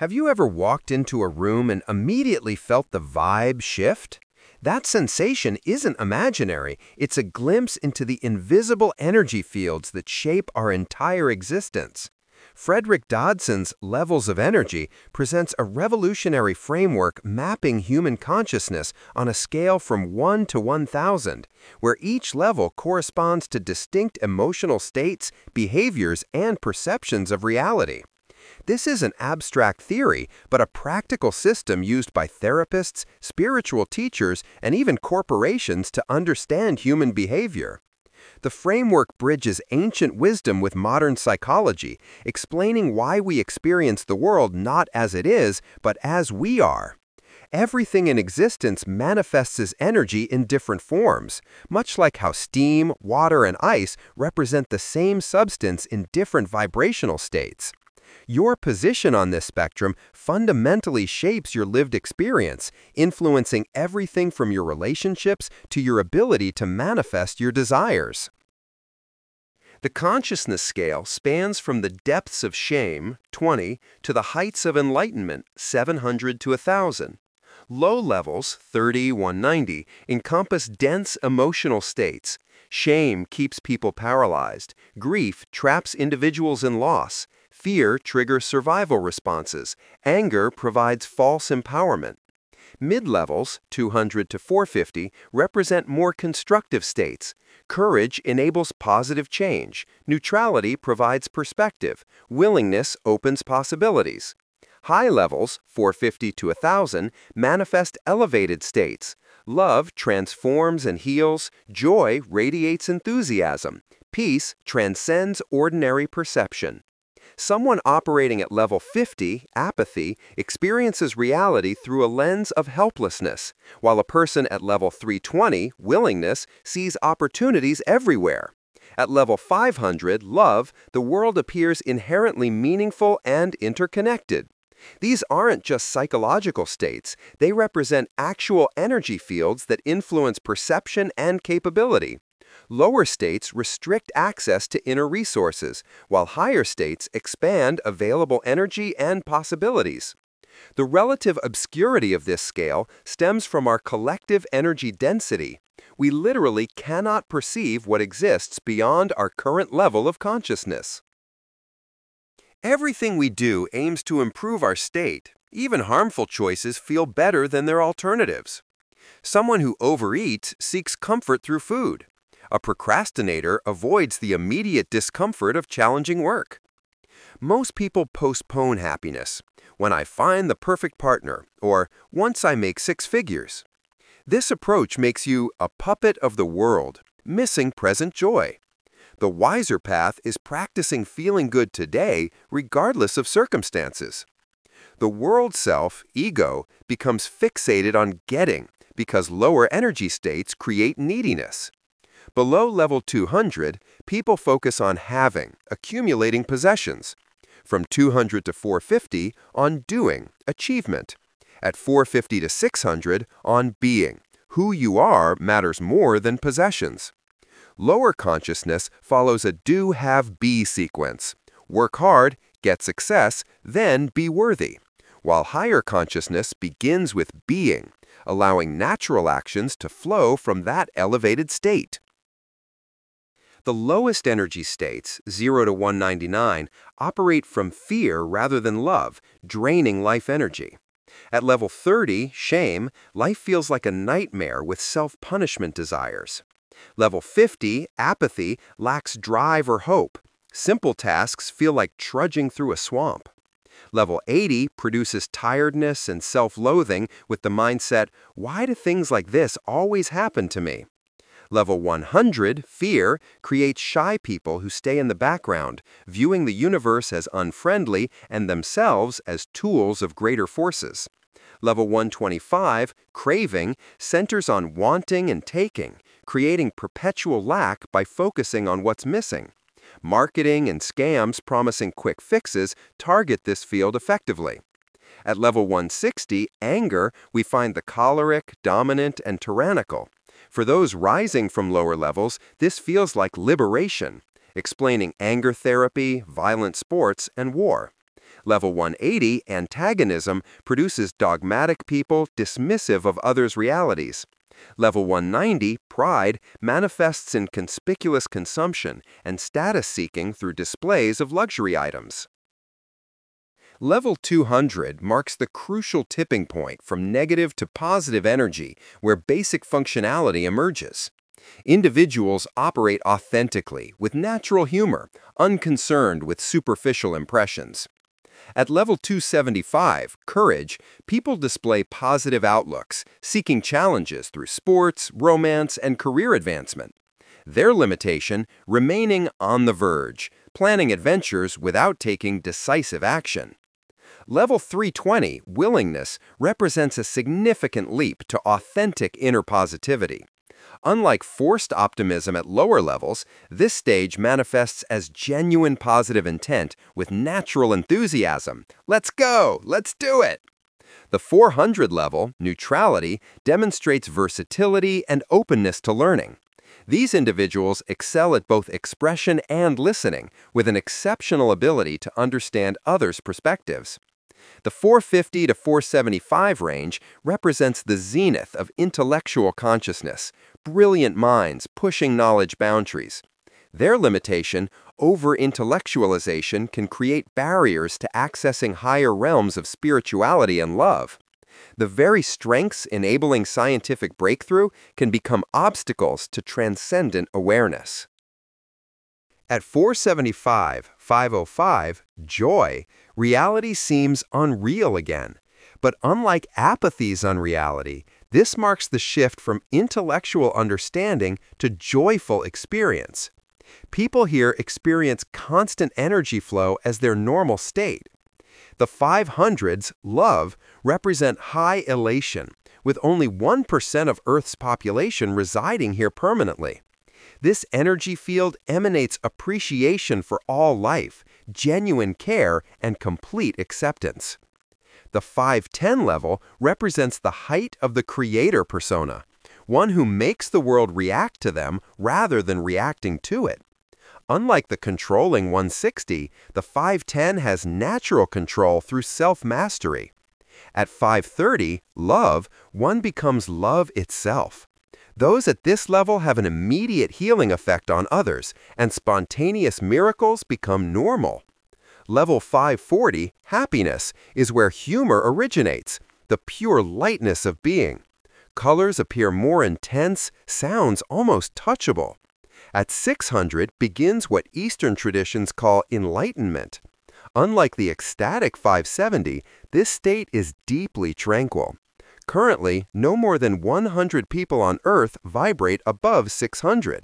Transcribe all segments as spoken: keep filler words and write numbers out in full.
Have you ever walked into a room and immediately felt the vibe shift? That sensation isn't imaginary, it's a glimpse into the invisible energy fields that shape our entire existence. Frederick Dodson's Levels of Energy presents a revolutionary framework mapping human consciousness on a scale from one to one thousand, where each level corresponds to distinct emotional states, behaviors, and perceptions of reality. This is an abstract theory, but a practical system used by therapists, spiritual teachers, and even corporations to understand human behavior. The framework bridges ancient wisdom with modern psychology, explaining why we experience the world not as it is, but as we are. Everything in existence manifests as energy in different forms, much like how steam, water, and ice represent the same substance in different vibrational states. Your position on this spectrum fundamentally shapes your lived experience, influencing everything from your relationships to your ability to manifest your desires. The consciousness scale spans from the depths of shame, twenty, to the heights of enlightenment, seven hundred to one thousand. Low levels, thirty to one ninety, encompass dense emotional states. Shame keeps people paralyzed. Grief traps individuals in loss. Fear triggers survival responses. Anger provides false empowerment. Mid-levels, two hundred to four fifty, represent more constructive states. Courage enables positive change. Neutrality provides perspective. Willingness opens possibilities. High levels, four fifty to one thousand, manifest elevated states. Love transforms and heals. Joy radiates enthusiasm. Peace transcends ordinary perception. Someone operating at level fifty, apathy, experiences reality through a lens of helplessness, while a person at level three twenty, willingness, sees opportunities everywhere. At level five hundred, love, the world appears inherently meaningful and interconnected. These aren't just psychological states, they represent actual energy fields that influence perception and capability. Lower states restrict access to inner resources, while higher states expand available energy and possibilities. The relative obscurity of this scale stems from our collective energy density. We literally cannot perceive what exists beyond our current level of consciousness. Everything we do aims to improve our state. Even harmful choices feel better than their alternatives. Someone who overeats seeks comfort through food. A procrastinator avoids the immediate discomfort of challenging work. Most people postpone happiness. When I find the perfect partner, or once I make six figures. This approach makes you a puppet of the world, missing present joy. The wiser path is practicing feeling good today, regardless of circumstances. The world self, ego, becomes fixated on getting because lower energy states create neediness. Below level two hundred, people focus on having, accumulating possessions. From two hundred to four fifty, on doing, achievement. At four fifty to six hundred, on being. Who you are matters more than possessions. Lower consciousness follows a do-have-be sequence. Work hard, get success, then be worthy. While higher consciousness begins with being, allowing natural actions to flow from that elevated state. The lowest energy states, zero to one ninety-nine, operate from fear rather than love, draining life energy. At level thirty, shame, life feels like a nightmare with self-punishment desires. Level fifty, apathy, lacks drive or hope. Simple tasks feel like trudging through a swamp. Level eighty produces tiredness and self-loathing with the mindset, why do things like this always happen to me? Level one hundred, fear, creates shy people who stay in the background, viewing the universe as unfriendly and themselves as tools of greater forces. Level one twenty-five, craving, centers on wanting and taking, creating perpetual lack by focusing on what's missing. Marketing and scams promising quick fixes target this field effectively. At level one sixty, anger, we find the choleric, dominant, and tyrannical. For those rising from lower levels, this feels like liberation, explaining anger therapy, violent sports, and war. Level one eighty, antagonism, produces dogmatic people dismissive of others' realities. Level one ninety, pride, manifests in conspicuous consumption and status seeking through displays of luxury items. Level two hundred marks the crucial tipping point from negative to positive energy where basic functionality emerges. Individuals operate authentically, with natural humor, unconcerned with superficial impressions. At level two seventy-five, courage, people display positive outlooks, seeking challenges through sports, romance, and career advancement. Their limitation, remaining on the verge, planning adventures without taking decisive action. Level three twenty, willingness, represents a significant leap to authentic inner positivity. Unlike forced optimism at lower levels, this stage manifests as genuine positive intent with natural enthusiasm. Let's go! Let's do it! The four hundred level, neutrality, demonstrates versatility and openness to learning. These individuals excel at both expression and listening, with an exceptional ability to understand others' perspectives. The four fifty to four seventy-five range represents the zenith of intellectual consciousness, brilliant minds pushing knowledge boundaries. Their limitation, over-intellectualization, can create barriers to accessing higher realms of spirituality and love. The very strengths enabling scientific breakthrough can become obstacles to transcendent awareness. At four seventy-five to five oh five, joy, reality seems unreal again. But unlike apathy's unreality, this marks the shift from intellectual understanding to joyful experience. People here experience constant energy flow as their normal state. The five hundreds, love, represent high elation, with only one percent of Earth's population residing here permanently. This energy field emanates appreciation for all life, genuine care, and complete acceptance. The five ten level represents the height of the creator persona, one who makes the world react to them rather than reacting to it. Unlike the controlling one sixty, the five ten has natural control through self-mastery. At five thirty, love, one becomes love itself. Those at this level have an immediate healing effect on others, and spontaneous miracles become normal. Level five forty, happiness, is where humor originates, the pure lightness of being. Colors appear more intense, sounds almost touchable. At six hundred begins what Eastern traditions call enlightenment. Unlike the ecstatic five seventy, this state is deeply tranquil. Currently, no more than one hundred people on Earth vibrate above six hundred.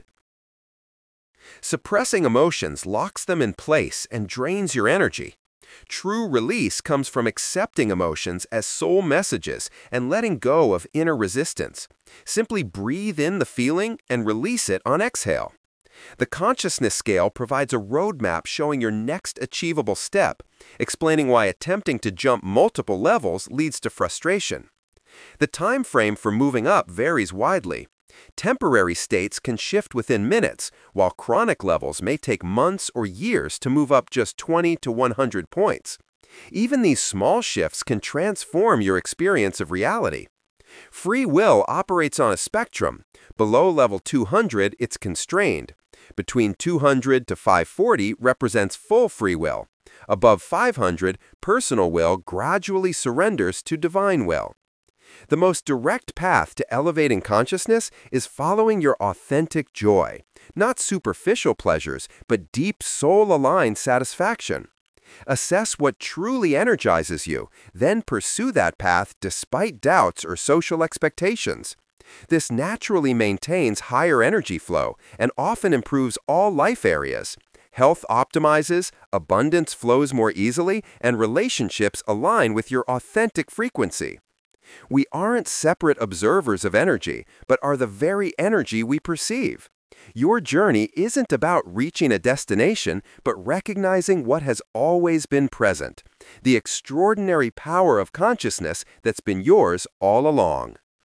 Suppressing emotions locks them in place and drains your energy. True release comes from accepting emotions as soul messages and letting go of inner resistance. Simply breathe in the feeling and release it on exhale. The consciousness scale provides a roadmap showing your next achievable step, explaining why attempting to jump multiple levels leads to frustration. The time frame for moving up varies widely. Temporary states can shift within minutes, while chronic levels may take months or years to move up just twenty to one hundred points. Even these small shifts can transform your experience of reality. Free will operates on a spectrum. Below level two hundred, it's constrained. Between two hundred to five forty represents full free will. Above five hundred, personal will gradually surrenders to divine will. The most direct path to elevating consciousness is following your authentic joy, not superficial pleasures, but deep soul-aligned satisfaction. Assess what truly energizes you, then pursue that path despite doubts or social expectations. This naturally maintains higher energy flow and often improves all life areas. Health optimizes, abundance flows more easily, and relationships align with your authentic frequency. We aren't separate observers of energy, but are the very energy we perceive. Your journey isn't about reaching a destination, but recognizing what has always been present, the extraordinary power of consciousness that's been yours all along.